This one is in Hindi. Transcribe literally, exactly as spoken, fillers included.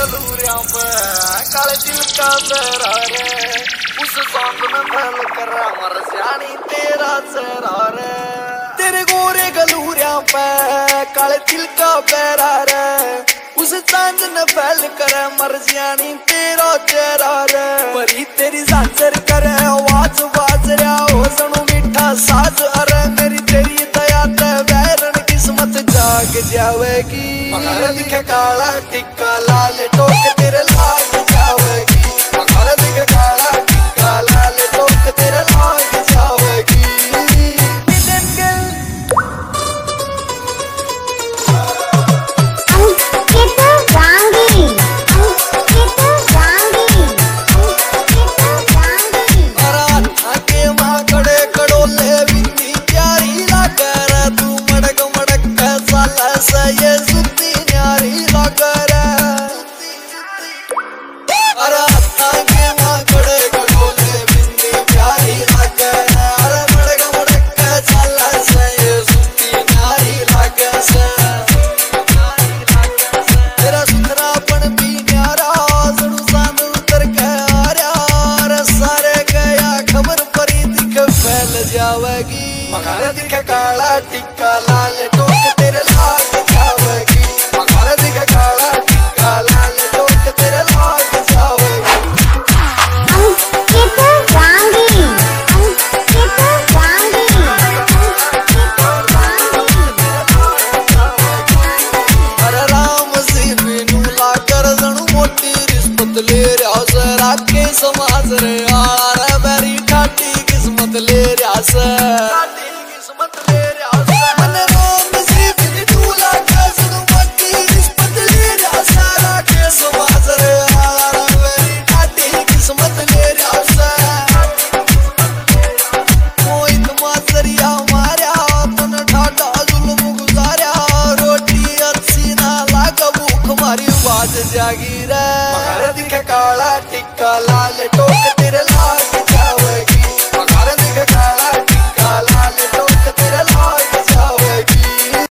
गलूरियां पे काले दिल का बेरा रे, उस सॉन्ग में फैल कर मर जानी तेरा चेहरा रे। तेरे गोरे गलूरियां पे काले दिल का बेरा रे, उस चांद ने फैल कर मर जानी तेरा चेहरा रे। परी तेरी झांझर करे आवाज बाज रहा हो सनु मीठा साज, अरे मेरी तेरी दया ते वैरण किस्मत जाग जावेगी। मगर दिखे काला टिक्का लाल टोक तेरे लाग जावेगी, मगर दिखे काला टिक्का लाल टोक तेरे लाग जावेगी। ये सुती न्यारी लगर अरे आगे मां खड़े गडोले बिंदी प्यारी लगर, अरे मड़क मड़क चला से ये सुती न्यारी लगर से। तेरा सुथरापन भी न्यारा सड़ू सांद उतर के आ रहा, अरे सारे गया खबर परी दिख फैल जावेगी। मगर दिखे काला टिक्का लाल टोक तेरे लाग जावेगी, मगर दिखे काला टिक्का लाल टोक तेरे लाग जावेगी। अरे राम सी बिनु लाकर जणू मोटी रिश्वत ले रहा से, राखे समाज रे आला रे बैरी ठाटी किस्मत ले रहा से। जागी रे मगर दिखे काला टिक्का लाल